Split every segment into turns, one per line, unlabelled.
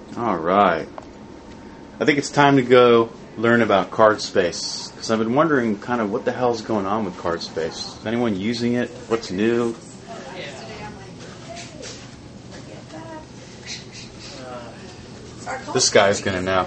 All right. I think it's time to go learn about CardSpace, because I've been wondering kind of what the hell's going on with CardSpace. Is anyone using it? What's new? This guy's going to know.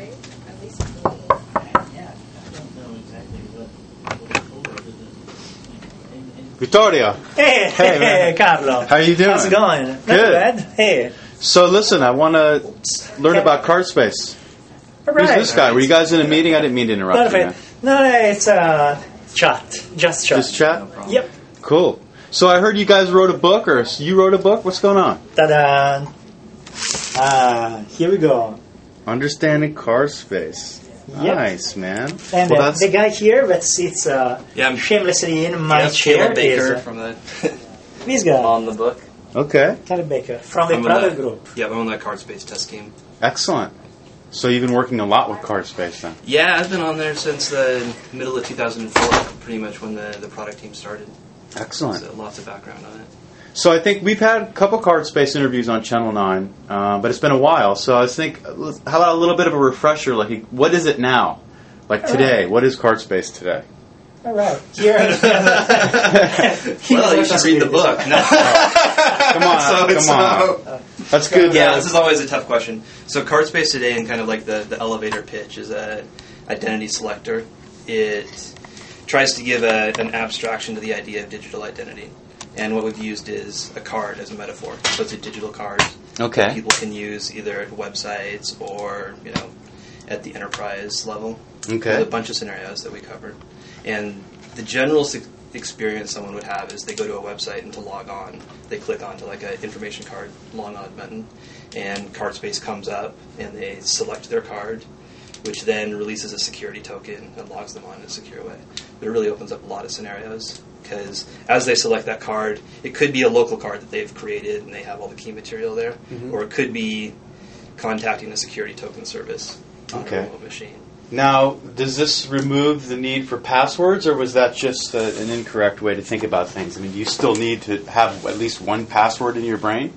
Vittorio.
Hey, Carlo.
How you doing?
How's it going? Not
Good.
bad. Hey.
So listen, I want to learn about CardSpace.
All right.
Who's this guy? Were you guys in a meeting? I didn't mean to interrupt you. Man.
No, it's chat. Just chat.
Just chat?
Yep.
Cool. So I heard you guys wrote a book, or you wrote a book? What's going on?
Ta-da. Here we go.
Understanding CardSpace.
Yep.
Nice, man.
And the guy here that sits shamelessly in my chair
Caleb Baker
is
from the
this guy.
on the book.
Okay.
Caleb Baker from the Prada Group.
Yeah, I'm on the CardSpace test scheme.
Excellent. So you've been working a lot with CardSpace then?
Yeah, I've been on there since the middle of 2004, pretty much when the product team started.
Excellent.
So lots of background on it.
So I think we've had a couple CardSpace interviews on Channel 9, but it's been a while. So I was thinking, how about a little bit of a refresher? Like, what is it now? Like today, what is CardSpace today?
All right. Here.
Well, you should read the book. No.
Come on. That's good.
Yeah, this is always a tough question. So CardSpace today, and kind of like the elevator pitch, is a identity selector. It tries to give an abstraction to the idea of digital identity. And what we've used is a card as a metaphor. So it's a digital card that people can use either at websites or, at the enterprise level.
Okay.
There's a bunch of scenarios that we cover. And the general experience someone would have is they go to a website and to log on, they click onto like an information card log on button, and CardSpace comes up and they select their card, which then releases a security token and logs them on in a secure way. But it really opens up a lot of scenarios, because as they select that card, it could be a local card that they've created and they have all the key material there, or it could be contacting a security token service on a remote machine.
Now, does this remove the need for passwords, or was that just an incorrect way to think about things? I mean, do you still need to have at least one password in your brain?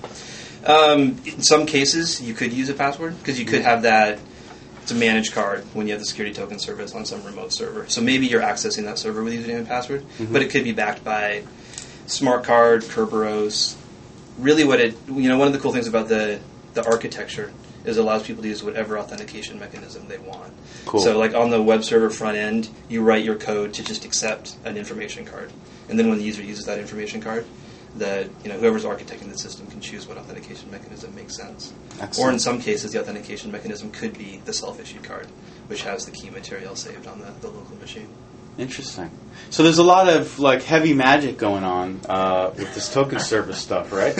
In some cases, you could use a password, because you could have that. It's a managed card when you have the security token service on some remote server. So maybe you're accessing that server with username and password, but it could be backed by smart card, Kerberos. Really, one of the cool things about the architecture is it allows people to use whatever authentication mechanism they want.
Cool.
So, like on the web server front end, you write your code to just accept an information card, and then when the user uses that information card, whoever's architecting the system can choose what authentication mechanism makes sense.
Excellent.
Or in some cases, the authentication mechanism could be the self-issued card, which has the key material saved on the local machine.
Interesting. So there's a lot of like heavy magic going on with this token service stuff, right?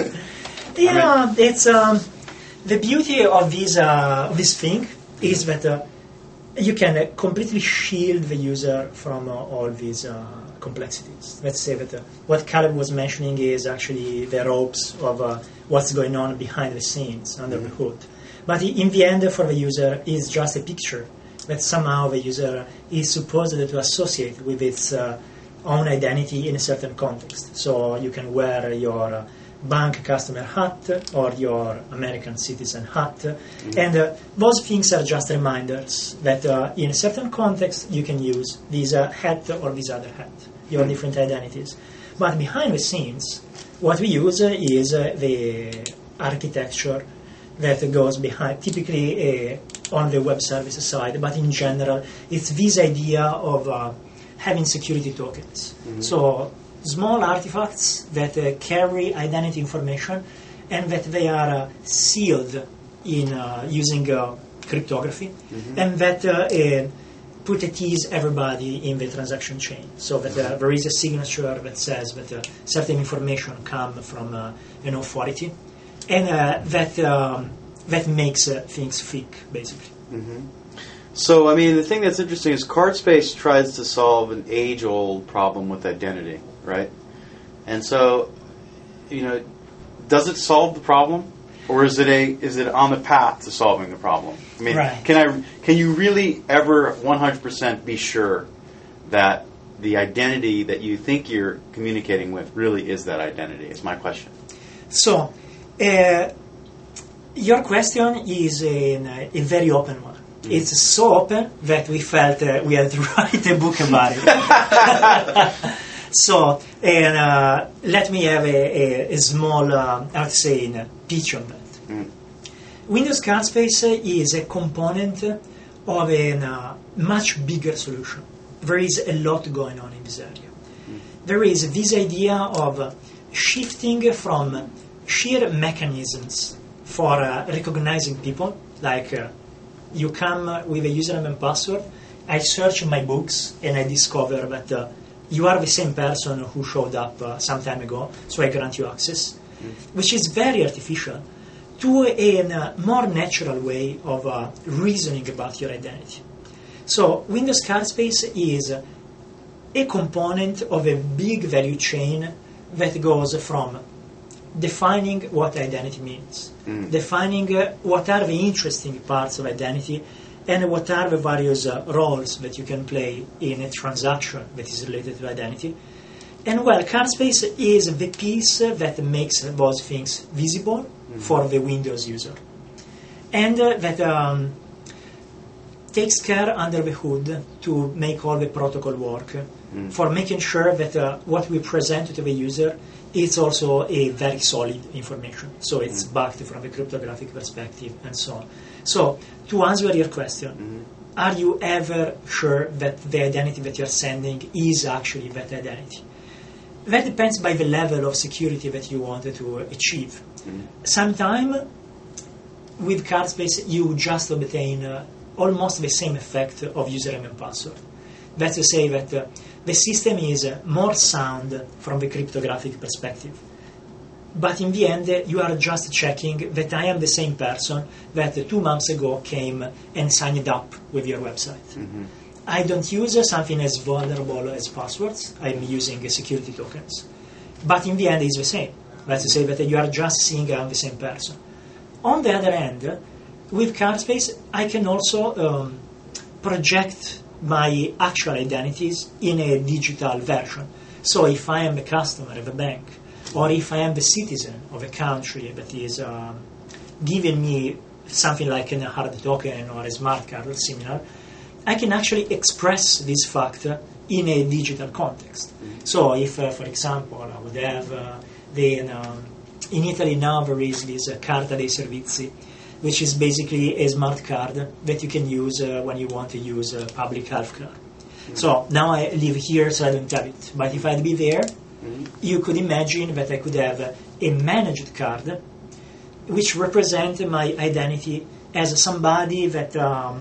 Yeah, it's the beauty of this thing is that you can completely shield the user from all these complexities. Let's say that what Caleb was mentioning is actually the ropes of what's going on behind the scenes, under the hood. But in the end, for the user, is just a picture that somehow the user is supposed to associate with its own identity in a certain context. So you can wear your bank customer hat or your American citizen hat, and those things are just reminders that in a certain context you can use this hat or this other hat, your different identities. But behind the scenes, what we use is the architecture that goes behind, typically on the web services side, but in general, it's this idea of having security tokens. So small artifacts that carry identity information and that they are sealed in using cryptography, and that put at ease everybody in the transaction chain, so that there is a signature that says that certain information come from an authority, and that makes things thick, basically.
So, I mean, the thing that's interesting is CardSpace tries to solve an age-old problem with identity, right? And so, does it solve the problem, or is it on the path to solving the problem? I mean,
right.
Can you really ever 100% be sure that the identity that you think you're communicating with really is that identity? Is my question.
So, Your question is a very open one. It's so open that we felt we had to write a book about it. So, let me have a small, I would say, pitch on that. Windows Card Space is a component of a much bigger solution. There is a lot going on in this area. There is this idea of shifting from sheer mechanisms for recognizing people, like you come with a username and password, I search my books and I discover that you are the same person who showed up some time ago, so I grant you access, which is very artificial, to a more natural way of reasoning about your identity. So Windows Card Space is a component of a big value chain that goes from defining what identity means, defining what are the interesting parts of identity, and what are the various roles that you can play in a transaction that is related to identity. And well, CardSpace is the piece that makes those things visible for the Windows user, and that takes care under the hood to make all the protocol work, for making sure that what we present to the user is also a very solid information. So it's backed from a cryptographic perspective and so on. So to answer your question, are you ever sure that the identity that you're sending is actually that identity? That depends by the level of security that you want to achieve. Sometimes with CardSpace you just obtain almost the same effect of username and password. That's to say that the system is more sound from the cryptographic perspective. But in the end, you are just checking that I am the same person that 2 months ago came and signed up with your website. I don't use something as vulnerable as passwords. I'm using security tokens. But in the end, it's the same. That's to say that you are just seeing I'm the same person. On the other hand, with CardSpace, I can also project my actual identities in a digital version. So if I am a customer of a bank, or if I am the citizen of a country that is giving me something like a hard token or a smart card or similar, I can actually express this fact in a digital context. So if, for example, I would have in Italy now there is this Carta dei Servizi, which is basically a smart card that you can use when you want to use public healthcare. So now I live here, so I don't have it. But if I'd be there, you could imagine that I could have a managed card which represents my identity as somebody that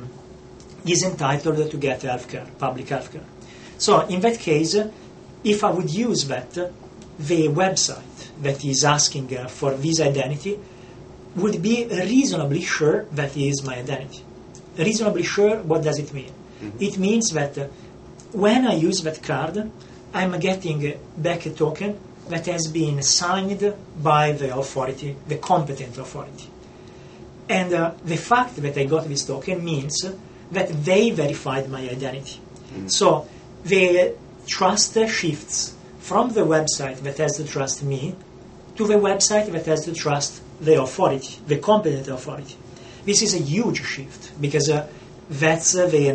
is entitled to get healthcare, public healthcare. So in that case, if I would use that, the website that is asking for this identity would be reasonably sure that is my identity. Reasonably sure, what does it mean? It means that when I use that card, I'm getting back a token that has been signed by the authority, the competent authority. And the fact that I got this token means that they verified my identity. So the trust shifts from the website that has to trust me to the website that has to trust the authority, the competent authority. This is a huge shift because that's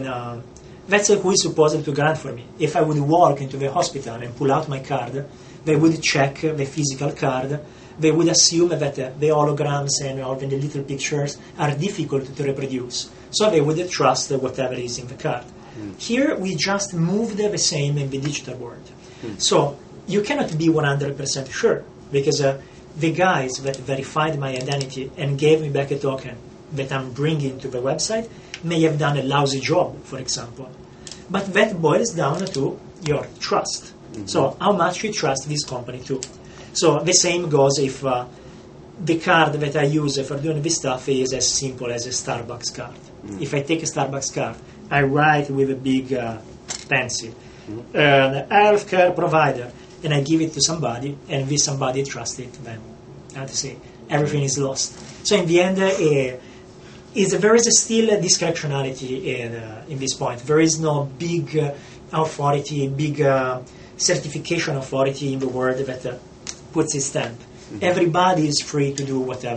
who is supposed to grant for me. If I would walk into the hospital and pull out my card, they would check the physical card. They would assume that the holograms and all the little pictures are difficult to reproduce. So they would trust whatever is in the card. Here we just moved the same in the digital world. So you cannot be 100% sure because the guys that verified my identity and gave me back a token that I'm bringing to the website may have done a lousy job, for example. But that boils down to your trust. So how much you trust this company too. So the same goes if the card that I use for doing this stuff is as simple as a Starbucks card. If I take a Starbucks card, I write with a big pencil, healthcare provider, and I give it to somebody, and this somebody trusts it, then I have to say everything is lost. So in the end, there is still a discretionality in this point. There is no big authority, big certification authority in the world that puts its stamp. Everybody is free to do whatever,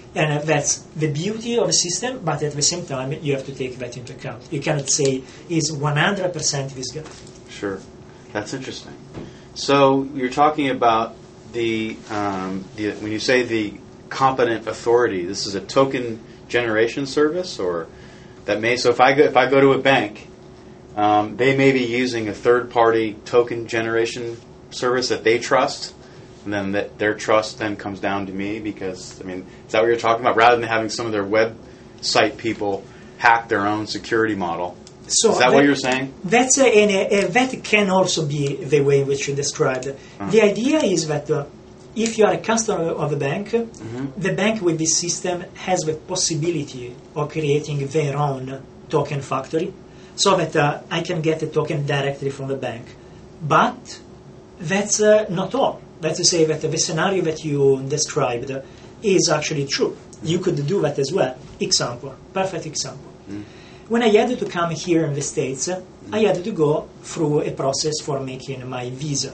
And that's the beauty of a system, but at the same time, you have to take that into account. You cannot say is 100% this guy.
Sure. That's interesting. So you're talking about the when you say the competent authority, this is a token generation service, or that may. So if I go to a bank, they may be using a third-party token generation service that they trust, and then their trust then comes down to me because, I mean, is that what you're talking about? Rather than having some of their website people hack their own security model.
So
is that what you're saying?
That's that can also be the way in which you described it. The idea is that if you are a customer of a bank, the bank with this system has the possibility of creating their own token factory, so that I can get a token directly from the bank. But that's not all. That's to say that the scenario that you described is actually true. You could do that as well. Example, perfect example. When I had to come here in the States, I had to go through a process for making my visa.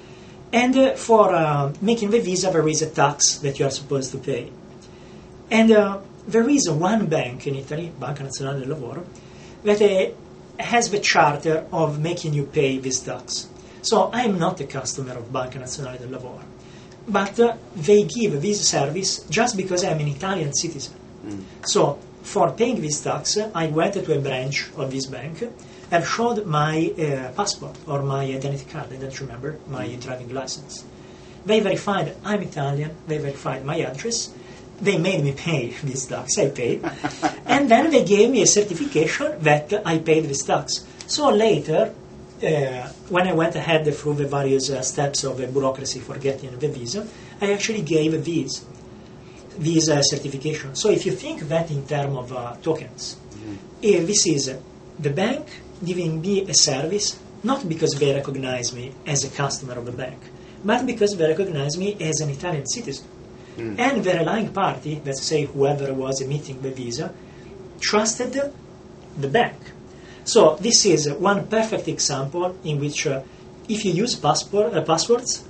And for making the visa, there is a tax that you are supposed to pay. And there is one bank in Italy, Banca Nazionale del Lavoro, that has the charter of making you pay this tax. So I am not a customer of Banca Nazionale del Lavoro. But they give this service just because I am an Italian citizen. So for paying this tax, I went to a branch of this bank and showed my passport or my identity card. I don't remember, my driving license. They verified I'm Italian. They verified my address. They made me pay this tax. I paid. And then they gave me a certification that I paid this tax. So later, when I went ahead through the various steps of the bureaucracy for getting the visa, I actually gave these certification. So if you think that in terms of tokens, this is the bank giving me a service, not because they recognize me as a customer of the bank, but because they recognize me as an Italian citizen. And the relying party, let's say whoever was emitting the visa, trusted the bank. So this is one perfect example in which if you use passwords,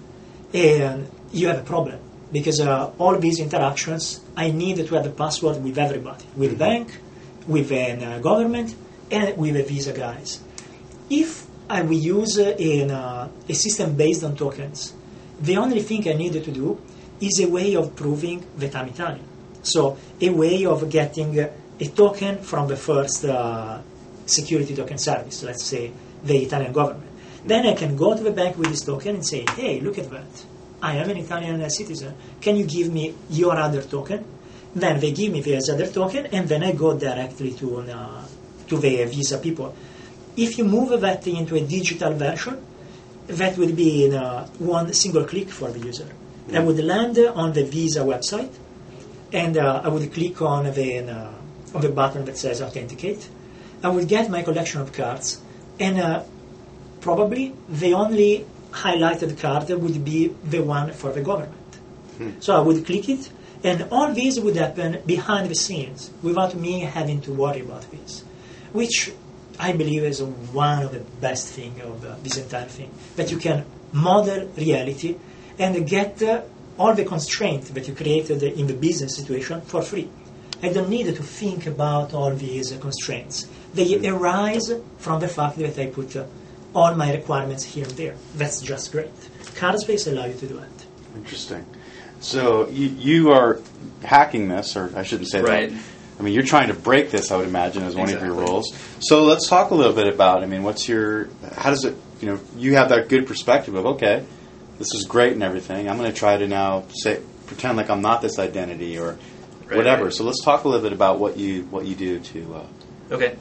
you have a problem. Because all these interactions, I need to have a password with everybody, with the bank, with the government, and with the visa guys. If I will use a system based on tokens, the only thing I need to do is a way of proving that I'm Italian. So a way of getting a token from the first security token service, let's say the Italian government. Then I can go to the bank with this token and say, hey, look at that. I am an Italian citizen. Can you give me your other token? Then they give me this other token, and then I go directly to the Visa people. If you move that into a digital version, that would be in one single click for the user. I would land on the Visa website, and I would click on the button that says Authenticate. I would get my collection of cards, and probably the only highlighted card would be the one for the government. So I would click it, and all this would happen behind the scenes without me having to worry about this, which I believe is one of the best things of this entire thing, that you can model reality and get all the constraints that you created in the business situation for free. I don't need to think about all these constraints. They arise from the fact that I put all my requirements here and there. That's just great. CardSpace allows you to do that.
Interesting. So you are hacking this, or I shouldn't say
right.
that. I mean, you're trying to break this, I would imagine, as one of your roles. So let's talk a little bit about, I mean, how does it, you have that good perspective of, okay, this is great and everything. I'm going to try to now pretend like I'm not this identity or whatever. Right. So let's talk a little bit about what you do to...
Okay.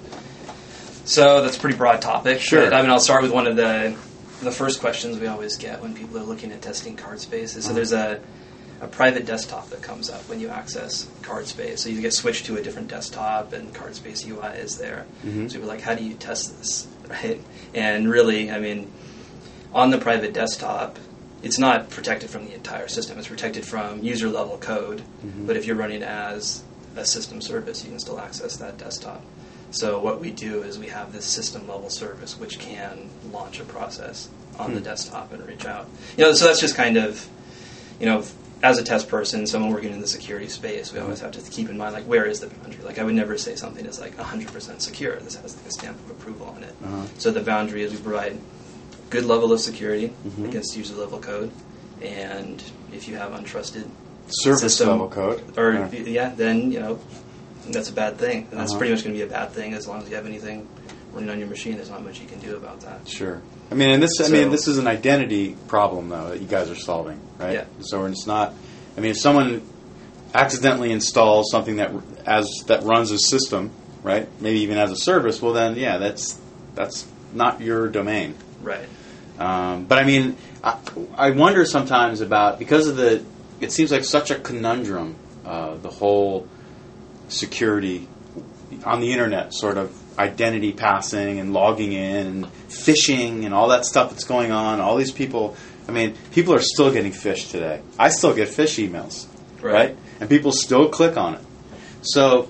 So that's a pretty broad topic.
Sure.
But, I'll start with one of the first questions we always get when people are looking at testing CardSpace. So there's a private desktop that comes up when you access CardSpace. So you get switched to a different desktop, and CardSpace UI is there. So you're like, how do you test this, right? And really, I mean, on the private desktop, it's not protected from the entire system. It's protected from user-level code. But if you're running as a system service, you can still access that desktop. So what we do is we have this system-level service which can launch a process on the desktop and reach out. So that's just kind of, as a test person, someone working in the security space, we always have to keep in mind, like, where is the boundary? Like, I would never say something is like 100% secure. This has like a stamp of approval on it. So the boundary is we provide good level of security against user level code, and if you have untrusted
Service
system,
level code,
or then that's a bad thing. And that's pretty much going to be a bad thing as long as you have anything running on your machine. There's not much you can do about that.
Sure. I mean, this is an identity problem, though, that you guys are solving, right?
Yeah.
So it's not. I mean, if someone accidentally installs something that runs a system, right? Maybe even as a service. Well, then, that's not your domain.
Right.
But I mean, I wonder sometimes about, because of it seems like such a conundrum, the whole security on the internet, sort of identity passing and logging in and phishing and all that stuff that's going on. All these people, I mean, people are still getting phished today. I still get phish emails, right? And people still click on it. So,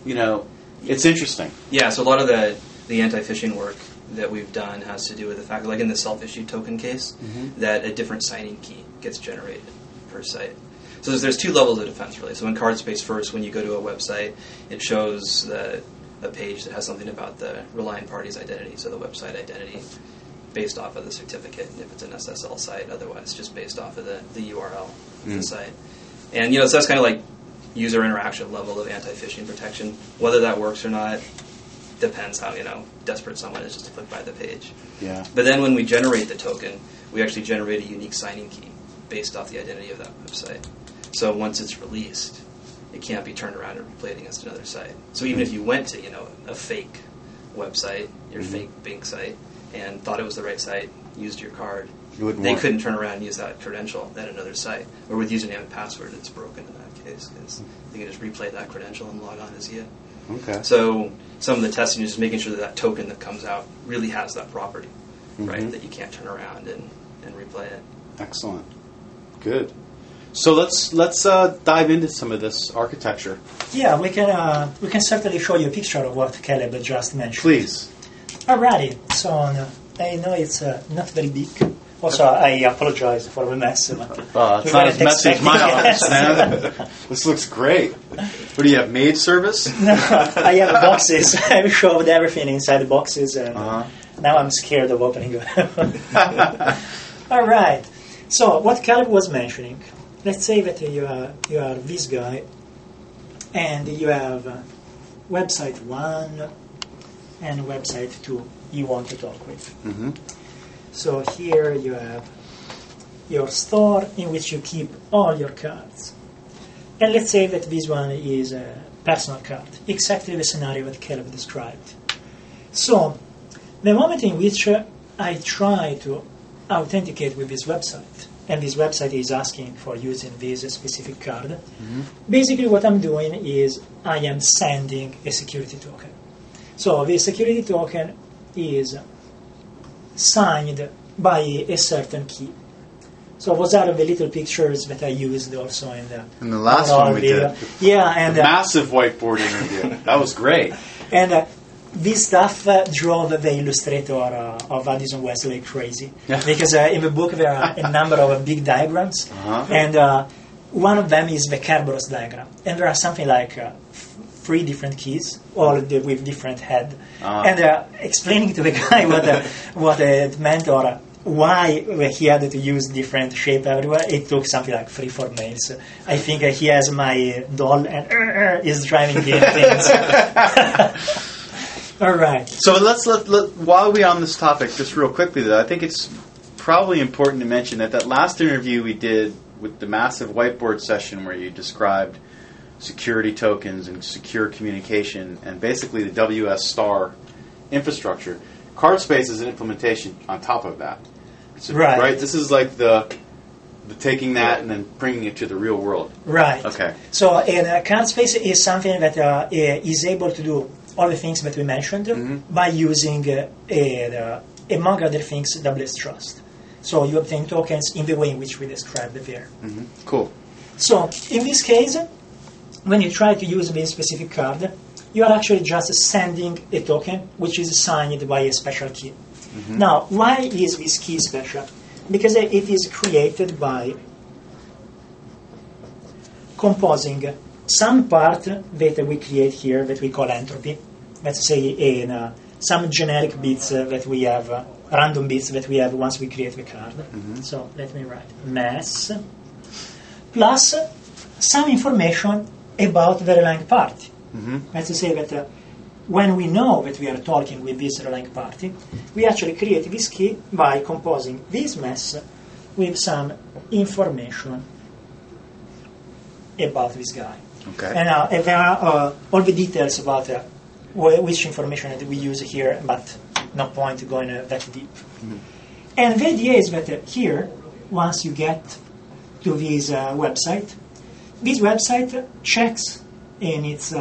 it's interesting.
Yeah, so a lot of the anti-phishing work that we've done has to do with the fact, like in the self-issued token case, that a different signing key gets generated per site. So there's two levels of defense, really. So in CardSpace, first, when you go to a website, it shows a page that has something about the relying party's identity, so the website identity, based off of the certificate, if it's an SSL site. Otherwise, just based off of the URL of the site. And, so that's kind of like user interaction level of anti-phishing protection. Whether that works or not depends how, desperate someone is just to click by the page.
Yeah.
But then when we generate the token, we actually generate a unique signing key based off the identity of that website. So once it's released, it can't be turned around and replayed against another site. So even if you went to, a fake website, your fake Bing site, and thought it was the right site, used your card, they couldn't turn around and use that credential at another site. Or with username and password, it's broken in that case, because they can just replay that credential and log on as you.
Okay.
So some of the testing is just making sure that token that comes out really has that property, right, that you can't turn around and replay it.
Excellent. Good. So let's dive into some of this architecture.
Yeah, we can certainly show you a picture of what Caleb just mentioned.
Please.
Alrighty. So I know it's not very big. Also, I apologize for the mess.
It's not as messy as my office, man. This looks great. What do you have, maid service?
No, I have boxes. I've showed everything inside the boxes, and now I'm scared of opening them. All right. So what Caleb was mentioning, let's say that you are this guy, and you have website 1 and website 2 you want to talk with. So here you have your store in which you keep all your cards. And let's say that this one is a personal card, exactly the scenario that Caleb described. So the moment in which I try to authenticate with this website, and this website is asking for using this specific card, basically what I'm doing is I am sending a security token. So the security token is signed by a certain key. So those are the little pictures that I used also in the
last one we did.
Yeah, and
the massive whiteboard interview. That was great.
And this stuff drove the illustrator of Addison Wesley crazy. Because in the book there are a number of big diagrams, and one of them is the Kerberos diagram. And there are something like 3 different keys, all with different head. And explaining to the guy what it meant or why he had to use different shape everywhere, it took something like 3-4 minutes. I think he has my doll and is driving him things. All right.
So let's while we're on this topic, just real quickly though, I think it's probably important to mention that last interview we did with the massive whiteboard session where you described security tokens and secure communication and basically the WS Star infrastructure. CardSpace is an implementation on top of that. Right. This is like the taking that and then bringing it to the real world.
Right.
Okay.
So CardSpace is something that is able to do all the things that we mentioned by using, among other things, WS Trust. So you obtain tokens in the way in which we described there.
Cool.
So in this case, when you try to use this specific card, you are actually just sending a token which is signed by a special key. Now, why is this key special? Because it is created by composing some part that we create here that we call entropy. Let's say in some generic bits that we have, random bits that we have once we create the card. So let me write mass plus some information about the relying party. Let's say that when we know that we are talking with this relying party, we actually create this key by composing this mass with some information about this guy.
Okay.
And there are all the details about which information that we use here, but no point going that deep. And the idea is that here, once you get to this website checks in its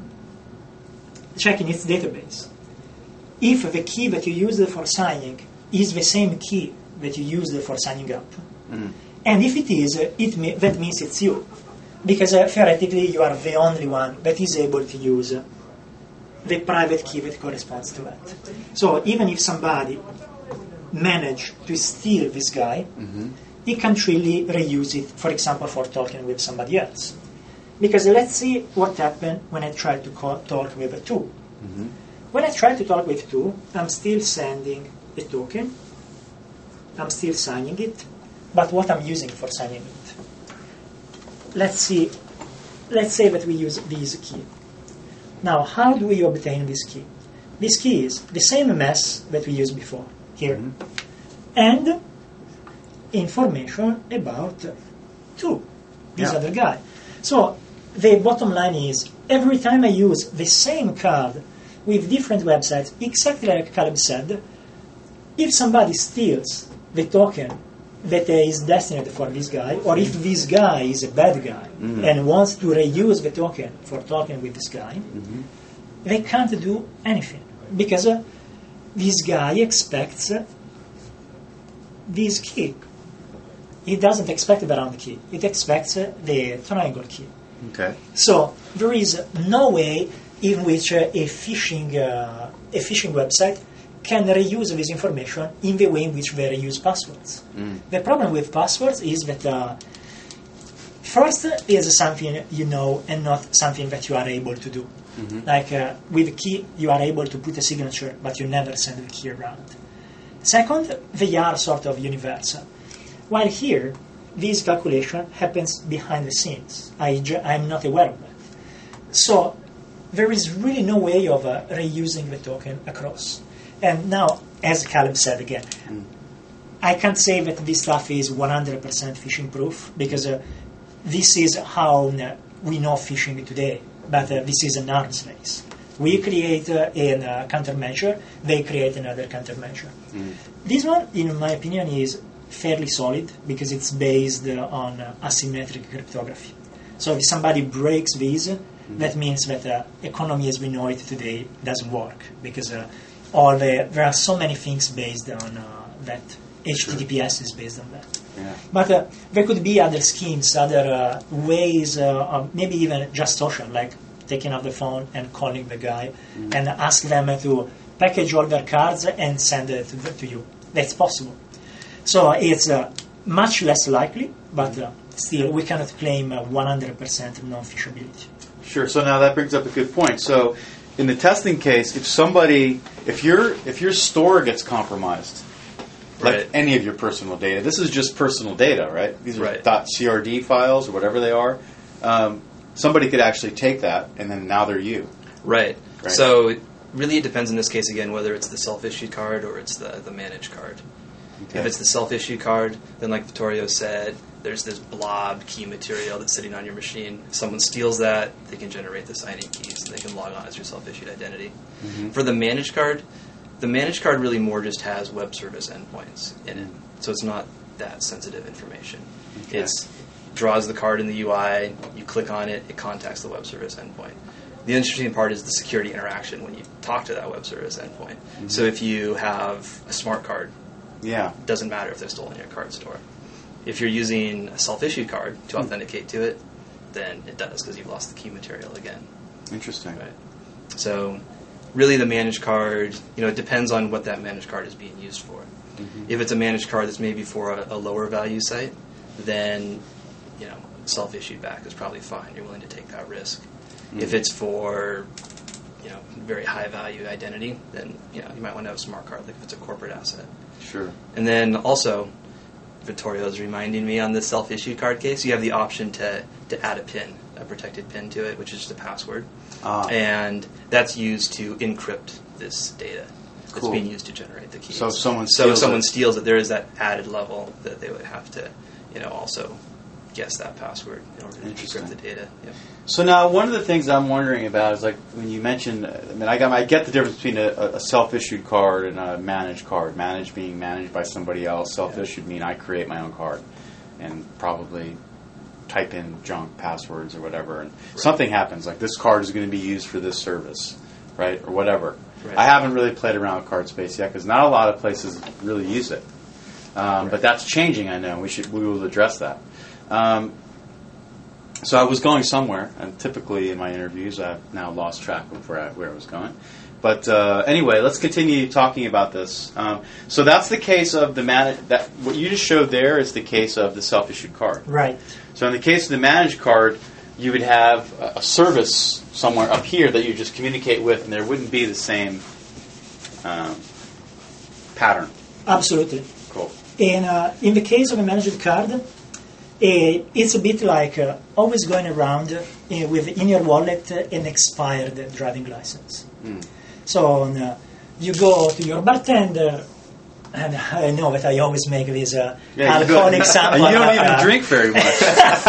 database if the key that you used for signing is the same key that you used for signing up. And if it is, that means it's you. Because theoretically you are the only one that is able to use the private key that corresponds to that. So even if somebody managed to steal this guy, he can't really reuse it, for example, for talking with somebody else. Because let's see what happened when I try to talk with a 2. When I try to talk with 2, I'm still sending a token, I'm still signing it, but what I'm using for signing it. Let's say that we use this key. Now, how do we obtain this key? This key is the same mass that we used before, here, and information about 2, this other guy. So the bottom line is, every time I use the same card with different websites, exactly like Caleb said, if somebody steals the token that is destined for this guy, or if this guy is a bad guy and wants to reuse the token for talking with this guy, they can't do anything because this guy expects this key. He doesn't expect the round key. It expects the triangle key.
Okay.
So there is no way in which a phishing website can reuse this information in the way in which they reuse passwords. The problem with passwords is that first is something you know and not something that you are able to do. Like with a key, you are able to put a signature, but you never send the key around. Second, they are sort of universal. While here, this calculation happens behind the scenes. I'm not aware of that. So there is really no way of reusing the token across. And now, as Caleb said again, I can't say that this stuff is 100% phishing proof because this is how we know phishing today. But this is an arms race. We create a countermeasure, they create another countermeasure. This one, in my opinion, is fairly solid because it's based on asymmetric cryptography. So if somebody breaks this, that means that economy as we know it today doesn't work because there are so many things based on that. HTTPS is based on that.
Yeah.
But there could be other schemes, other ways, maybe even just social, like taking up the phone and calling the guy and ask them to package all their cards and send it to you. That's possible. So it's much less likely, but still we cannot claim 100% non-phishability.
Sure. So now that brings up a good point. So in the testing case, if your store gets compromised, like any of your personal data, this is just personal data, right? These are .crd files or whatever they are. Somebody could actually take that, and then now they're you.
Right. So really it depends in this case, again, whether it's the self-issued card or it's the managed card. Okay. If it's the self-issued card, then like Vittorio said, there's this blob key material that's sitting on your machine. If someone steals that, they can generate the signing keys, and they can log on as your self-issued identity. For the managed card really more just has web service endpoints in it. So it's not that sensitive information. Okay. It draws the card in the UI, you click on it, it contacts the web service endpoint. The interesting part is the security interaction when you talk to that web service endpoint. So if you have a smart card, it doesn't matter if they're stolen in your card store. If you're using a self-issued card to authenticate to it, then it does because you've lost the key material again.
Interesting.
Right. So really the managed card, it depends on what that managed card is being used for. If it's a managed card that's maybe for a lower value site, then, self-issued back is probably fine. You're willing to take that risk. If it's for very high value identity, then you might want to have a smart card, like if it's a corporate asset.
Sure.
And then also, Vittorio's reminding me on the self-issued card case, you have the option to add a PIN, a protected PIN to it, which is just a password. And that's used to encrypt this data that's being used to generate the keys.
So if someone
steals it, there is that added level that they would have to, also guess that password in order to encrypt the data. Yep.
So now, one of the things I'm wondering about is, like, when you mentioned, I get the difference between a self-issued card and a managed card. Managed being managed by somebody else. Self-issued mean I create my own card and probably type in junk passwords or whatever, and something happens, like this card is going to be used for this service, right, or whatever. Right. I haven't really played around with CardSpace yet because not a lot of places really use it. But that's changing, I know. We will address that. So I was going somewhere, and typically in my interviews I've now lost track of where I was going. But anyway, let's continue talking about this. So that's the case of what you just showed there is the case of the self-issued card.
Right.
So in the case of the managed card, you would have a service somewhere up here that you just communicate with, and there wouldn't be the same pattern.
Absolutely.
Cool.
And in the case of a managed card, it's a bit like always going around with in your wallet an expired driving license. So you go to your bartender, and I know that I always make this alcoholic sample.
You don't even drink very much.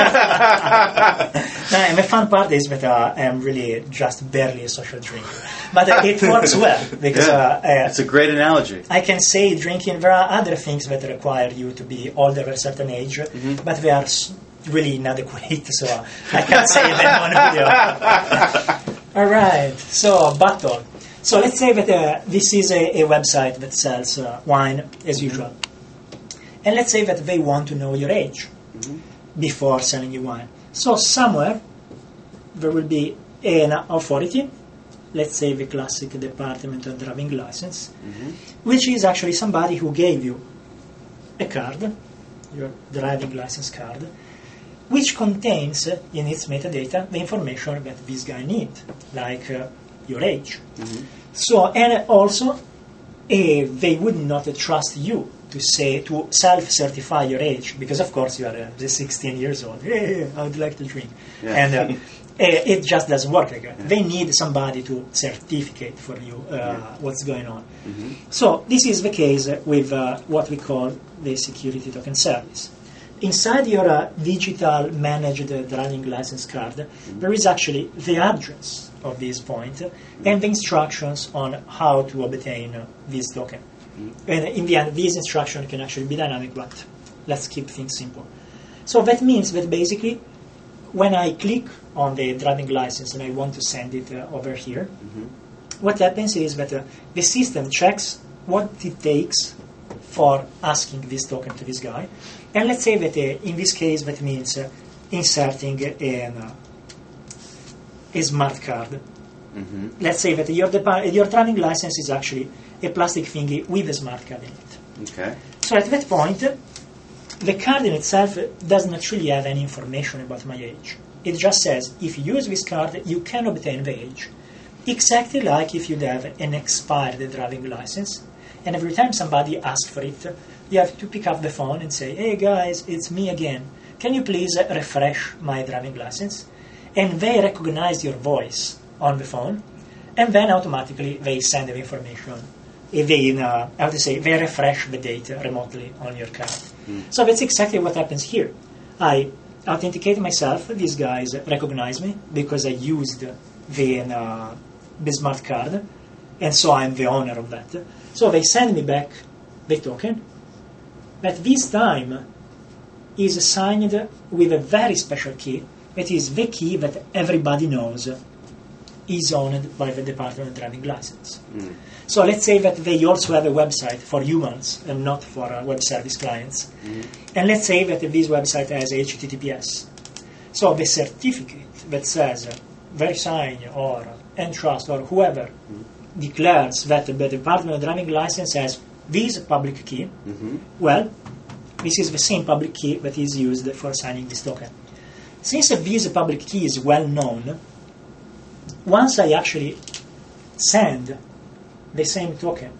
And the fun part is that I'm really just barely a social drinker. But it works well, because
it's a great analogy.
I can say drinking, there are other things that require you to be older at a certain age, but they are really inadequate, so I can't say them on video. All right, so bottle. So let's say that this is a website that sells wine as usual. And let's say that they want to know your age before selling you wine. So somewhere there will be an authority, let's say the classic Department of Driving License, which is actually somebody who gave you a card, your driving license card, which contains in its metadata the information that this guy needs, like your age. So, and also, they would not trust you to self-certify your age, because of course you are 16 years old. Hey, I would like to drink. Yeah. And it just doesn't work like that. Yeah. They need somebody to certificate for you what's going on. So this is the case with what we call the security token service. Inside your digital managed driving license card, there is actually the address of this point and the instructions on how to obtain this token. And in the end, this instruction can actually be dynamic, but let's keep things simple. So that means that basically, when I click on the driving license and I want to send it over here, what happens is that the system checks what it takes for asking this token to this guy. And let's say that in this case, that means inserting a smart card. Let's say that your driving license is actually a plastic thingy with a smart card in it.
Okay.
So at that point, the card in itself doesn't actually have any information about my age. It just says, if you use this card, you can obtain the age. Exactly like if you'd have an expired driving license, and every time somebody asks for it, you have to pick up the phone and say, hey guys, it's me again. Can you please refresh my driving license? And they recognize your voice on the phone, and then automatically they send the information. They refresh the data remotely on your card. So that's exactly what happens here. I authenticate myself. These guys recognize me because I used the smart card, and so I'm the owner of that. So they send me back the token, but this time is signed with a very special key. It is the key that everybody knows is owned by the Department of Driving License. So let's say that they also have a website for humans and not for web service clients. And let's say that this website has HTTPS. So the certificate that says VeriSign or Entrust or whoever declares that the Department of Driving License has this public key, well, this is the same public key that is used for signing this token. since this public key is well known, once I actually send the same token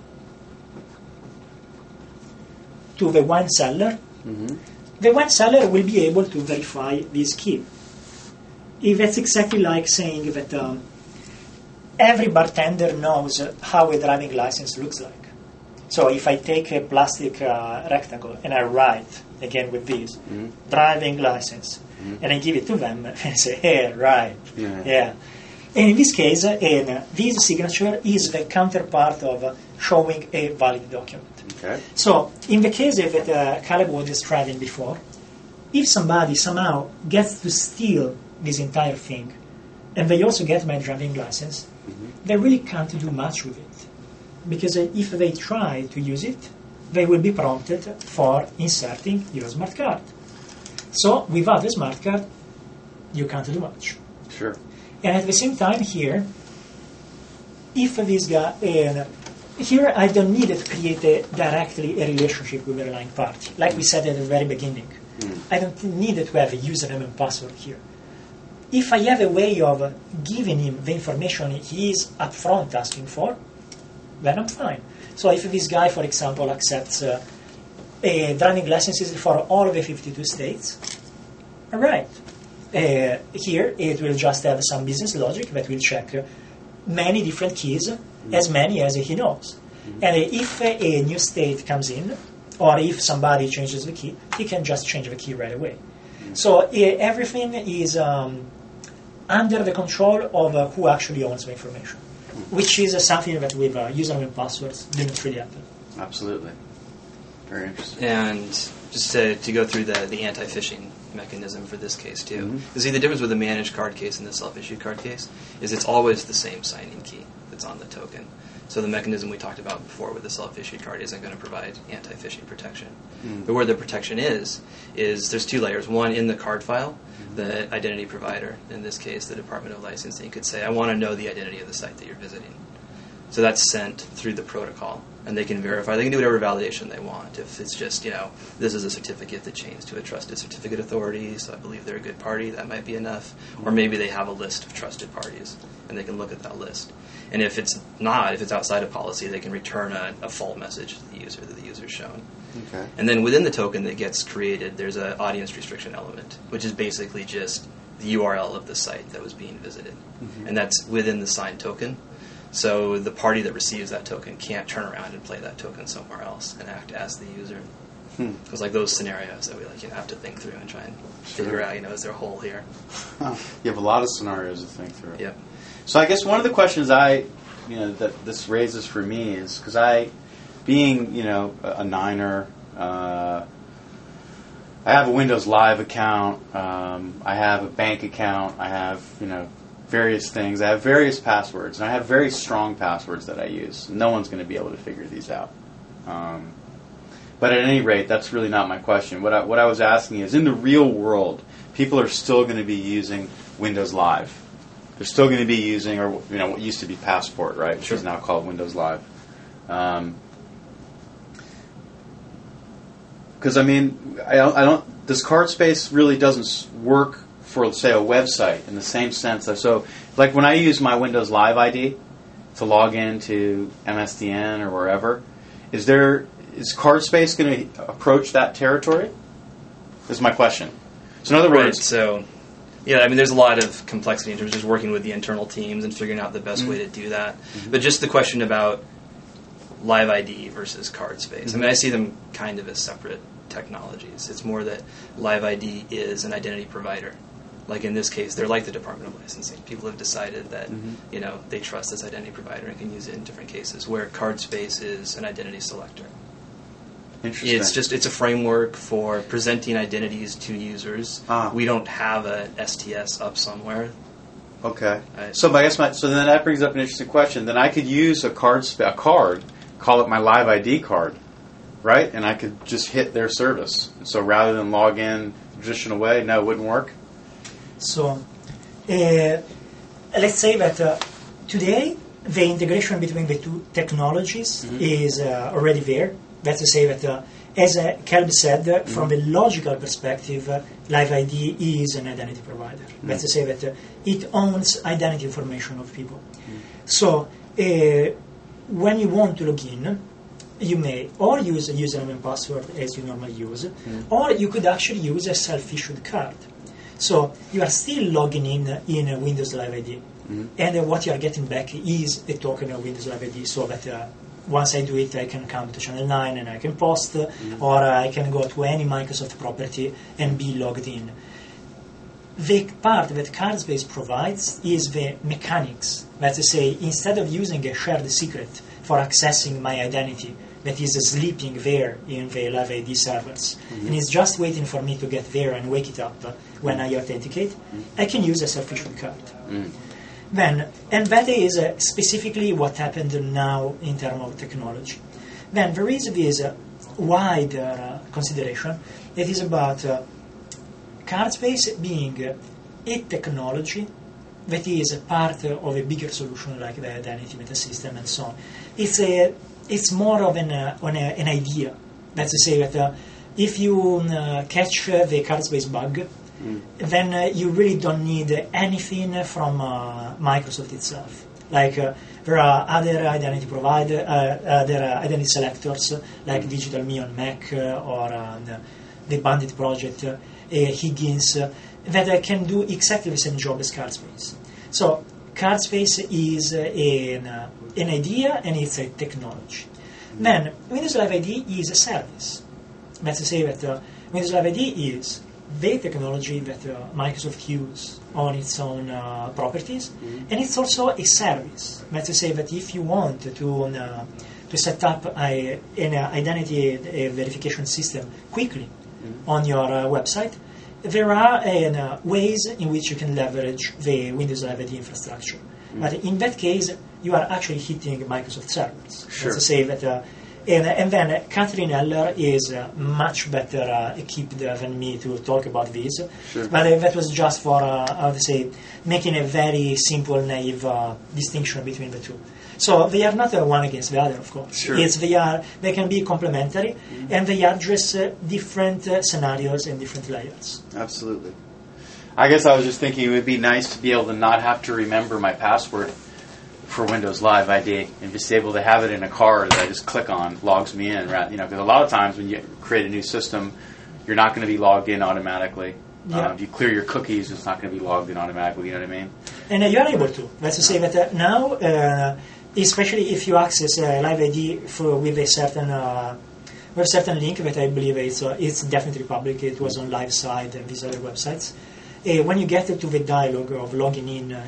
to the wine seller, the wine seller will be able to verify this key. If that's exactly like saying that every bartender knows how a driving license looks like. So if I take a plastic rectangle and I write, again with this, driving license, and I give it to them and say, hey, right, yeah. And in this case, this signature is the counterpart of showing a valid document.
Okay.
So in the case that Caleb was describing before, if somebody somehow gets to steal this entire thing, and they also get my driving license, they really can't do much with it. Because if they try to use it, they will be prompted for inserting your smart card. So without a smart card, you can't do much.
Sure.
And at the same time here, if this guy, here I don't need to create directly a relationship with the relying party. Like we said at the very beginning, I don't need to have a username and password here. If I have a way of giving him the information he is upfront asking for, then I'm fine. So if this guy, for example, accepts driving licenses for all the 52 states, all right. Here it will just have some business logic that will check many different keys, as many as he knows. And if a new state comes in, or if somebody changes the key, he can just change the key right away. So everything is under the control of who actually owns the information, which is something that with username and passwords didn't really happen.
Absolutely. Very interesting.
And just to go through the anti-phishing mechanism for this case too. You see, the difference with the managed card case and the self-issued card case is it's always the same signing key that's on the token. So the mechanism we talked about before with the self-issued card isn't going to provide anti-phishing protection. But where the protection is there's two layers. One, in the card file, the identity provider, in this case the Department of Licensing, could say, I want to know the identity of the site that you're visiting. So that's sent through the protocol, and they can verify. They can do whatever validation they want. If it's just, this is a certificate that chains to a trusted certificate authority, so I believe they're a good party, that might be enough. Or maybe they have a list of trusted parties, and they can look at that list. And if it's not, if it's outside of policy, they can return a fault message to the user that the user's shown.
Okay.
And then within the token that gets created, there's an audience restriction element, which is basically just the URL of the site that was being visited. And that's within the signed token. So the party that receives that token can't turn around and play that token somewhere else and act as the user. It's like those scenarios that we have to think through and try and figure out, is there a hole here?
You have a lot of scenarios to think through.
Yep.
So I guess one of the questions that this raises for me is, because being, a Niner, I have a Windows Live account, I have a bank account, I have, various things. I have various passwords, and I have very strong passwords that I use. No one's going to be able to figure these out. But at any rate, that's really not my question. What I was asking is, in the real world, people are still going to be using Windows Live. They're still going to be using, or what used to be Passport, right? Which is now called Windows Live. Because I don't. This card space really doesn't work for, say, a website in the same sense. So, like when I use my Windows Live ID to log into MSDN or wherever, is CardSpace going to approach that territory? Is my question. So, in other words,
so there's a lot of complexity in terms of just working with the internal teams and figuring out the best way to do that. But just the question about Live ID versus CardSpace. I see them kind of as separate technologies. It's more that Live ID is an identity provider. Like in this case, they're like the Department of Licensing. People have decided that they trust this identity provider and can use it in different cases. Where CardSpace is an identity selector.
Interesting.
It's a framework for presenting identities to users. We don't have a STS up somewhere.
Okay. So I guess then that brings up an interesting question. Then I could use a card, call it my Live ID card, right? And I could just hit their service. So rather than log in the traditional way, no, it wouldn't work.
So, let's say that today the integration between the two technologies is already there. That's to say that as Kelb said, from a logical perspective, Live ID is an identity provider. Let's say that it owns identity information of people. So when you want to log in, you may or use a username and password as you normally use, or you could actually use a self-issued card. So you are still logging in Windows Live ID, and what you are getting back is a token of Windows Live ID, so that once I do it, I can come to Channel 9 and I can post, or I can go to any Microsoft property and be logged in. The part that CardSpace provides is the mechanics. Let's say, instead of using a shared secret for accessing my identity that is sleeping there in the Live ID servers, and is just waiting for me to get there and wake it up when I authenticate, I can use a self-issued card. Then, and that is specifically what happened now in terms of technology. Then there is this wider consideration that is about CardSpace being a technology that is a part of a bigger solution like the identity meta system and so on. It's more of an idea. Let's say that if you catch the CardSpace bug, then you really don't need anything from Microsoft itself. Like there are other identity providers, other identity selectors like Digital Me on Mac or the Bandit project, Higgins, that can do exactly the same job as CardSpace. So CardSpace is an idea and it's a technology. Then Windows Live ID is a service. Let's say that Windows Live ID is the technology that Microsoft uses on its own properties, and it's also a service. Let's say that if you want to set up an identity verification system quickly on your website, there are ways in which you can leverage the Windows Live ID infrastructure. But in that case, you are actually hitting Microsoft servers.
Sure.
Let's say that. And then Catherine Eller is much better equipped than me to talk about this.
Sure.
But that was just for, I would say, making a very simple, naive distinction between the two. So they are not one against the other, of course.
Sure.
They can be complementary, and they address different scenarios and different layers.
Absolutely. I guess I was just thinking it would be nice to be able to not have to remember my password for Windows Live ID and just able to have it in a card that I just click on, logs me in. Right? Because a lot of times when you create a new system, you're not going to be logged in automatically.
Yeah.
If you clear your cookies, it's not going to be logged in automatically. You know what I mean?
And you are able to. Let's say that now, especially if you access Live ID with a certain link that I believe it's definitely public. It was on LiveSide and these other websites. When you get to the dialog of logging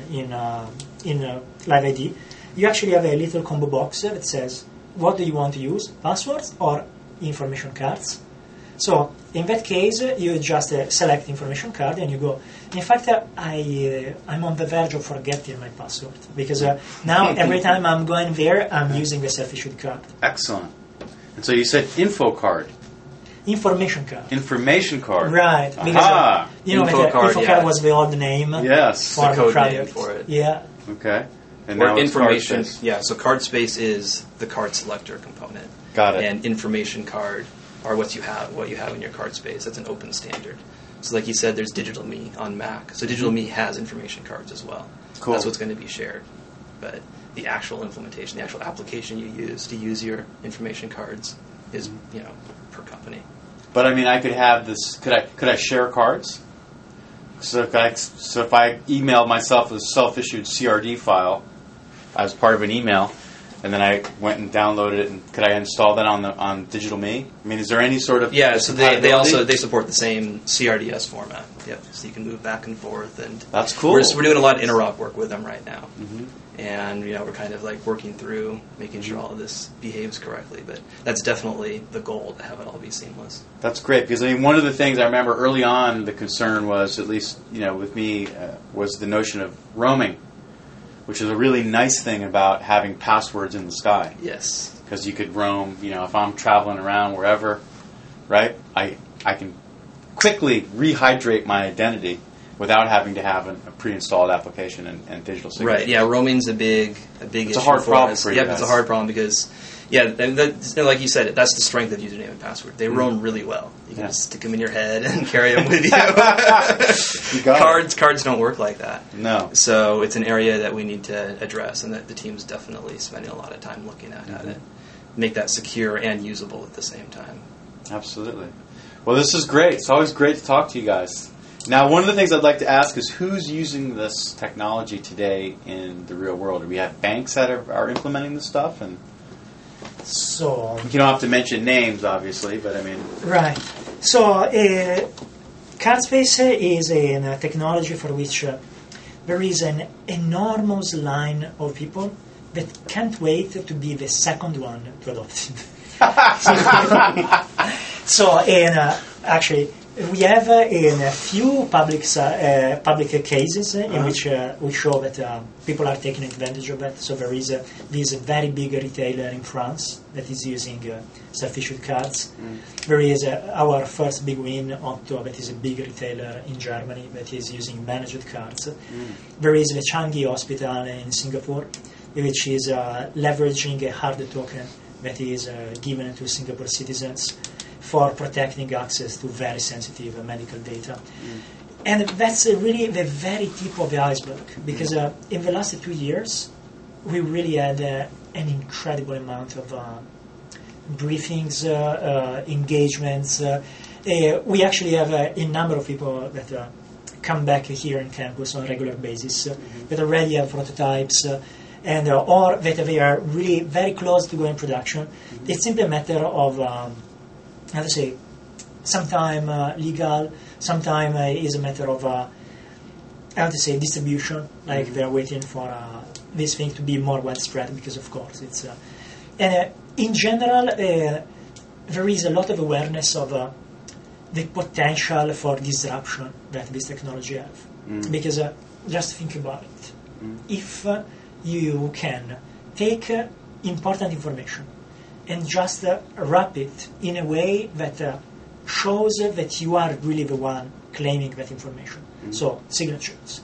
in Live ID, you actually have a little combo box that says, what do you want to use, passwords or information cards? So in that case, you just select information card and you go, in fact, I'm on the verge of forgetting my password because now every time I'm going there, I'm using the self-issued card.
Excellent. And so you said info card.
Information card.
Information card.
Right. Because,
Info card
was the old name.
Yes.
For
the code
project.
name for it.
Yeah.
Okay. And
Or
now it's
information.
CardSpace.
Yeah, so CardSpace is the card selector component.
Got it.
And information card are what you have in your CardSpace. That's an open standard. So like you said, there's Digital Me on Mac. So Digital Me has information cards as well.
Cool.
That's what's going to be shared. But the actual implementation, the actual application you use to use your information cards is, per company.
But I mean, I could have this. Could I share cards? So if I emailed myself a self-issued CRD file as part of an email, and then I went and downloaded it, and could I install that on Digital Me? I mean, is there any sort of
So they support the same CRDS format. Yep. So you can move back and forth, and
that's cool.
We're doing a lot of interop work with them right now.
Mm-hmm.
And we're kind of like working through making sure all of this behaves correctly. But that's definitely the goal, to have it all be seamless.
That's great, because I mean, one of the things I remember early on, the concern was, at least with me, was the notion of roaming, which is a really nice thing about having passwords in the sky.
Yes,
because you could roam. If I'm traveling around wherever, right? I can quickly rehydrate my identity without having to have a pre-installed application and digital signature.
Right. Yeah. Roaming's a big issue.
A hard
for
problem
us.
for you
Yep,
guys.
it's a hard problem because, and like you said, that's the strength of username and password. They roam really well. You can just stick them in your head and carry them with you.
You got
Cards don't work like that.
No.
So it's an area that we need to address, and that the team's definitely spending a lot of time looking at it. Make that secure and usable at the same time.
Absolutely. Well, this is great. It's always great to talk to you guys. Now, one of the things I'd like to ask is who's using this technology today in the real world? Do we have banks that are implementing this stuff? And
So
you don't have to mention names, obviously, but I mean...
right. So CardSpace is a technology for which there is an enormous line of people that can't wait to be the second one to adopt it. So, actually, we have in a few public cases in which we show that people are taking advantage of it. So there is this very big retailer in France that is using self-issued cards. There is our first big win, Otto, that is a big retailer in Germany that is using managed cards. There is the Changi Hospital in Singapore, which is leveraging a hard token that is given to Singapore citizens for protecting access to very sensitive medical data. And that's really the very tip of the iceberg, because in the last 2 years, we really had an incredible amount of briefings, engagements. We actually have a number of people that come back here in campus on a regular basis that already have prototypes and or that they are really very close to going production. It's simply a matter of how to say, sometime legal, sometime is a matter of how to say, distribution. Like they're waiting for this thing to be more widespread, because of course it's and in general there is a lot of awareness of the potential for disruption that this technology have. Because just think about it. If you can take important information and just wrap it in a way that shows that you are really the one claiming that information. So, signatures.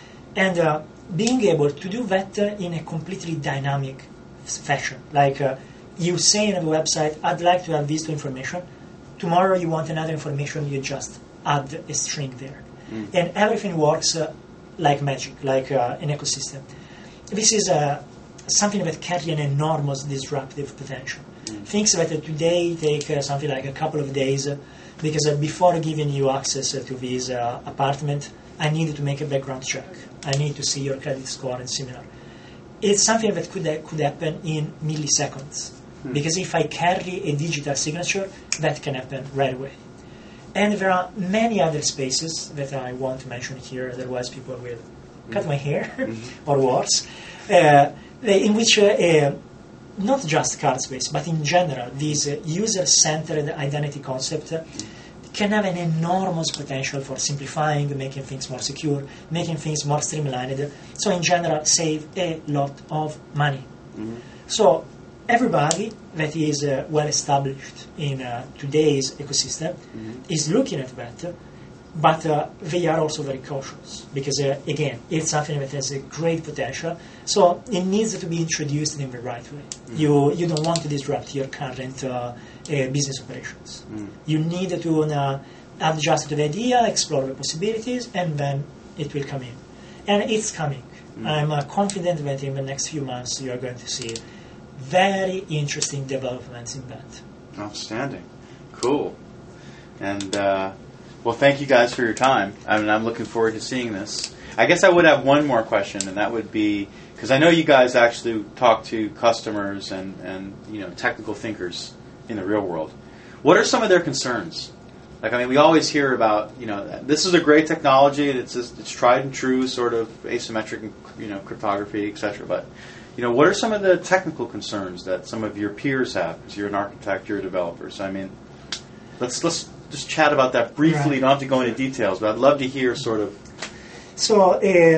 And being able to do that in a completely dynamic fashion. Like you say on the website, I'd like to have these two information. Tomorrow you want another information, you just add a string there. And everything works like magic, like an ecosystem. This is something that carries an enormous disruptive potential. Things that today take something like a couple of days, because before giving you access to this apartment, I need to make a background check. I need to see your credit score and similar. It's something that could happen in milliseconds, because if I carry a digital signature, that can happen right away. And there are many other spaces that I won't mention here, otherwise people will cut my hair, or worse, in which not just CardSpace, but in general, this user-centered identity concept can have an enormous potential for simplifying, making things more secure, making things more streamlined. So in general, save a lot of money. So everybody that is well established in today's ecosystem is looking at that, but they are also very cautious, because again, it's something that has a great potential, so it needs to be introduced in the right way. You don't want to disrupt your current business operations. You need to adjust to the idea, explore the possibilities, and then it will come in. And it's coming. I'm confident that in the next few months you are going to see very interesting developments in that.
Outstanding. Cool. And well, thank you guys for your time. I mean, I'm looking forward to seeing this. I guess I would have one more question, and that would be, because I know you guys actually talk to customers and technical thinkers in the real world. What are some of their concerns? Like, I mean, we always hear about, this is a great technology. It's tried and true, sort of asymmetric, cryptography, etc. But, what are some of the technical concerns that some of your peers have? Because you're an architect, you're a developer. So, I mean, let's just chat about that briefly.
Right.
You don't have to go into details, but I'd love to hear sort of.
So,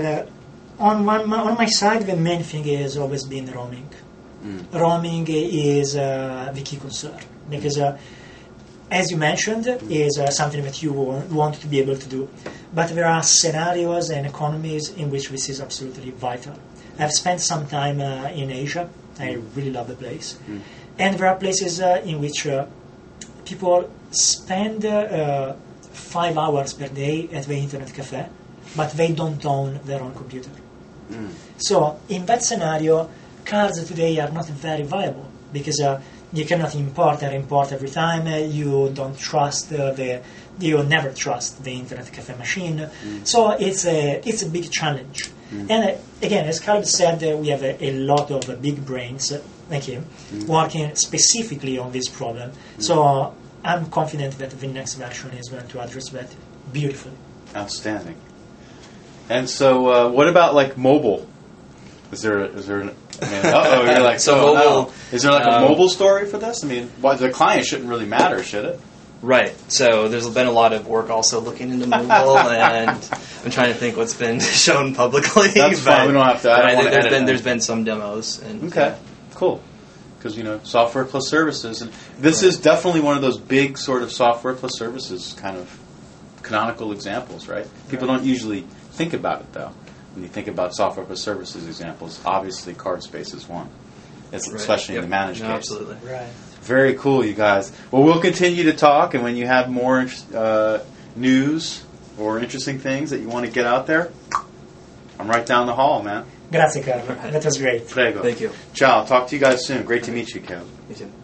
on my side, the main thing has always been roaming. Roaming is the key concern, because as you mentioned, is something that you want to be able to do. But there are scenarios and economies in which this is absolutely vital. I've spent some time in Asia. I really love the place. And there are places in which people spend 5 hours per day at the internet cafe, but they don't own their own computer. So in that scenario, cards today are not very viable because you cannot import and import every time. You don't trust you never trust the internet cafe machine. So it's a big challenge. And again, as Carl said, we have a lot of big brains, like him, working specifically on this problem. So I'm confident that the next version is going to address that beautifully.
Outstanding. And so, what about like mobile? Is there you're like,
so
oh,
mobile,
no. Is there like a mobile story for this? I mean, the client shouldn't really matter, should it?
Right. So there's been a lot of work also looking into mobile, and I'm trying to think what's been shown publicly.
That's fine. We don't have to.
There's been some demos. And,
okay. Cool. Because software plus services, and this is definitely one of those big sort of software plus services kind of canonical examples, right? People don't usually think about it though. When you think about software plus services examples, obviously CardSpace is one, especially in the managed case.
Absolutely.
Right.
Very cool, you guys. Well, we'll continue to talk, and when you have more news or interesting things that you want to get out there, I'm right down the hall, man.
Grazie, Carlo. That was great.
Prego.
Thank you.
Ciao. Talk to you guys soon. Great to meet you, Kev.
You too.